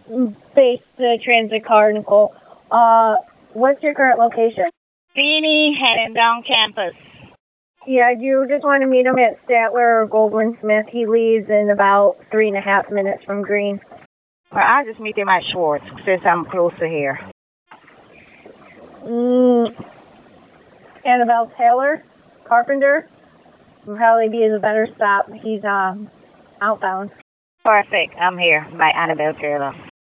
Base Transit car, Nicole. What's your current location? Beanie heading down campus. Yeah, you just want to meet him at Statler or Goldwyn Smith. He leaves in about 3.5 minutes from Green. Well, I'll just meet him at Schwartz since I'm closer here. Annabelle Taylor, Carpenter, would probably be the better stop. He's outbound. Perfect. I'm here by Annabelle Taylor.